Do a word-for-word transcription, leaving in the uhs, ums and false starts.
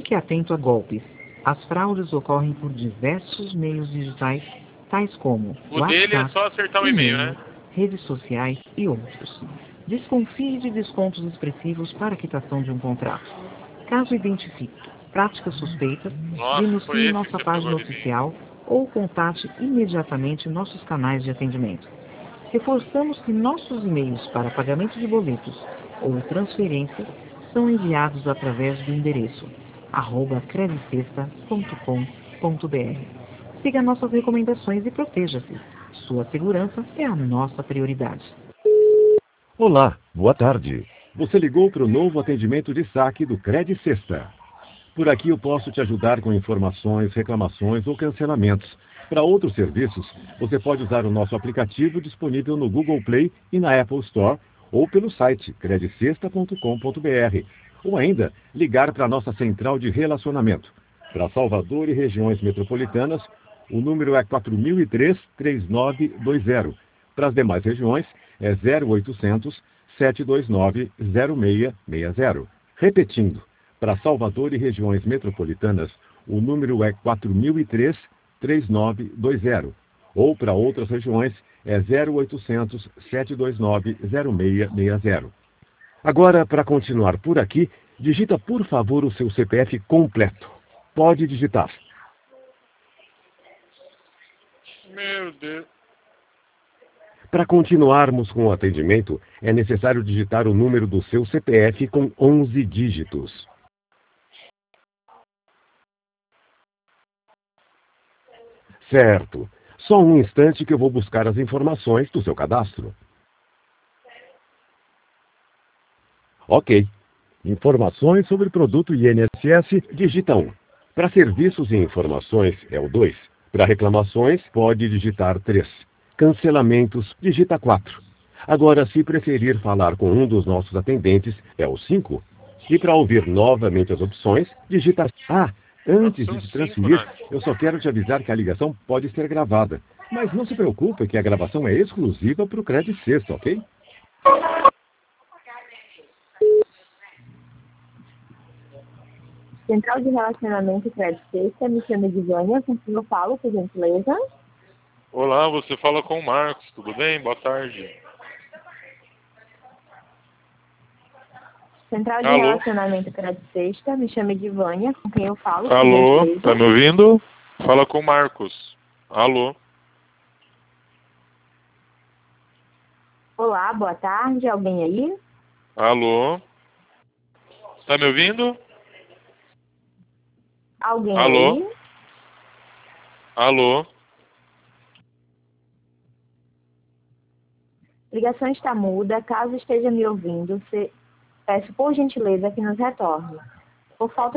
Fique atento a golpes. As fraudes ocorrem por diversos meios digitais, tais como O dele é WhatsApp, só acertar o e-mail, e-mail, né? redes sociais e outros. Desconfie de descontos expressivos para quitação de um contrato. Caso identifique práticas suspeitas, Nossa, foi denuncie esse que nossa você pegou página de mim. oficial ou contate imediatamente nossos canais de atendimento. Reforçamos que nossos e-mails para pagamento de boletos ou transferências são enviados através do endereço arroba credicesta ponto com ponto br. Siga nossas recomendações e proteja-se. Sua segurança é a nossa prioridade. Olá, boa tarde. Você ligou para o novo atendimento de saque do Credicesta. Por aqui eu posso te ajudar com informações, reclamações ou cancelamentos. Para outros serviços, você pode usar o nosso aplicativo disponível no Google Play e na Apple Store ou pelo site credicesta ponto com ponto br, ou ainda ligar para a nossa central de relacionamento. Para Salvador e regiões metropolitanas, o número é quatro mil e três, trinta e nove vinte. Para as demais regiões, é zero oitocentos, sete dois nove, zero seis seis zero. Repetindo, para Salvador e regiões metropolitanas, o número é quatro mil e três, trinta e nove vinte. Ou para outras regiões, é zero oitocentos, sete dois nove, zero seis seis zero. Agora, para continuar por aqui, digita por favor o seu C P F completo. Pode digitar. Meu Deus. Para continuarmos com o atendimento, é necessário digitar o número do seu C P F com onze dígitos. Certo. Só um instante que eu vou buscar as informações do seu cadastro. Ok. Informações sobre produto I N S S, digita um. Para serviços e informações, é o dois. Para reclamações, pode digitar três. Cancelamentos, digita quatro. Agora, se preferir falar com um dos nossos atendentes, é o cinco. E para ouvir novamente as opções, digita... Ah, antes de São te cinco, transferir, Nath. eu só quero te avisar que a ligação pode ser gravada. Mas não se preocupe que a gravação é exclusiva para o Credicesta, ok? Central de Relacionamento Credicesta, me chama de Vânia, com quem eu falo, por gentileza. Olá, você fala com o Marcos, tudo bem? Boa tarde. Central de Alô? Relacionamento Credicesta, me chama de Vânia, com quem eu falo, por Alô, gentileza. tá me ouvindo? Fala com o Marcos. Alô? Olá, boa tarde, alguém aí? Alô? Tá me ouvindo? Alguém Alô? aí? Alô? Ligação está muda, caso esteja me ouvindo, se... peço por gentileza que nos retorne. Por falta